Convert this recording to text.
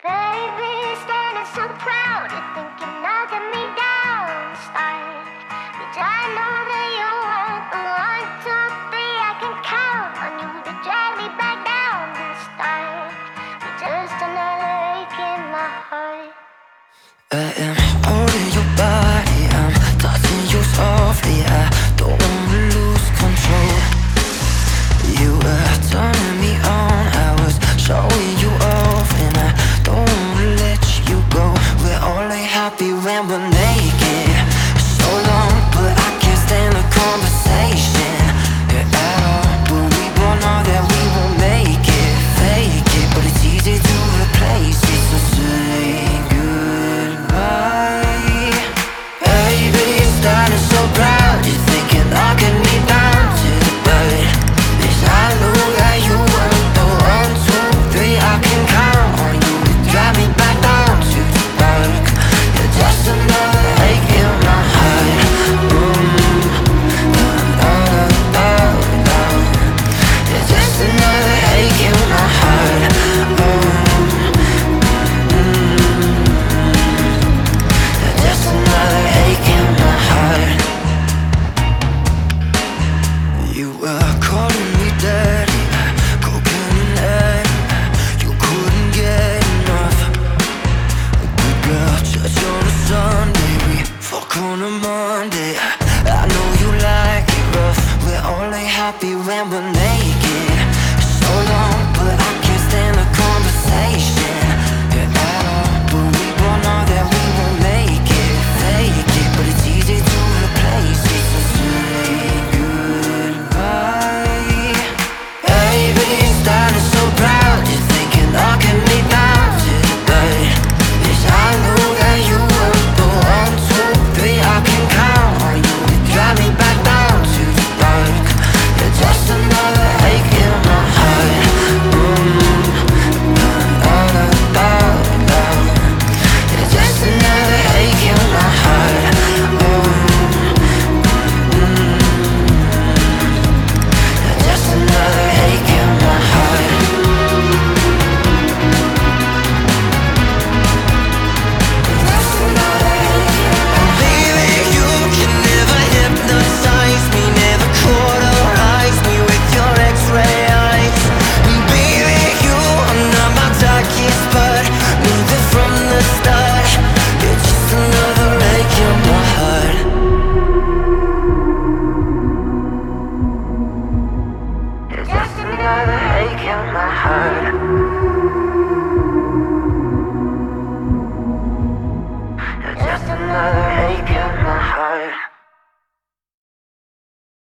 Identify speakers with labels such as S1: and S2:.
S1: Baby, standing so proud, you're thinking knocking me down. Start, bitch, I know that you want the 1, 2, 3. I can count on you to drag me back down. This start, you're just another ache in my heart.
S2: I am holding your body, I'm touching you softly. I don't wanna lose control. You were turning me on, I was showing you off, and I don't wanna let you go. We're only happy when we're naked. So long, but I can't stand the conversation at all. But we both know that we won't make it, fake it, but it's easy to replace it. So say goodbye. Baby, you're starting so proud, you're thinking knocking me down to the dirt. Bitch, I know that you want the 1, 2, 3. I can count on you to drive me back down to the dark. You're just another ache in my heart. You're just another ache in my heart. You're just another ache in my heart. You were calling me daddy, cocaine and egg. You couldn't get enough. Good girl, church on a Sunday, we fuck on a Monday. I know you like it rough. We're only happy when we're naked. So long, but I can't stand the conversation at all. But we both know that we won't make it, fake it, but it's easy to replace it. So say goodbye. Baby, you're starting so proud, you're thinking knocking me down to the dirt. Bitch, I know that you want the 1, 2, 3. I can count on you to drive me back down to the dark. You're just another ache in my heart. You're just another ache in my heart. You're just another ache in my heart. Just another ache in my heart. Baby, you can never hypnotize me, never cauterize me with your X-ray eyes. Baby, you are not my darkest part, knew that from the start. You're just another ache in my heart. You're just another ache in my heart. You're just another ache in my heart.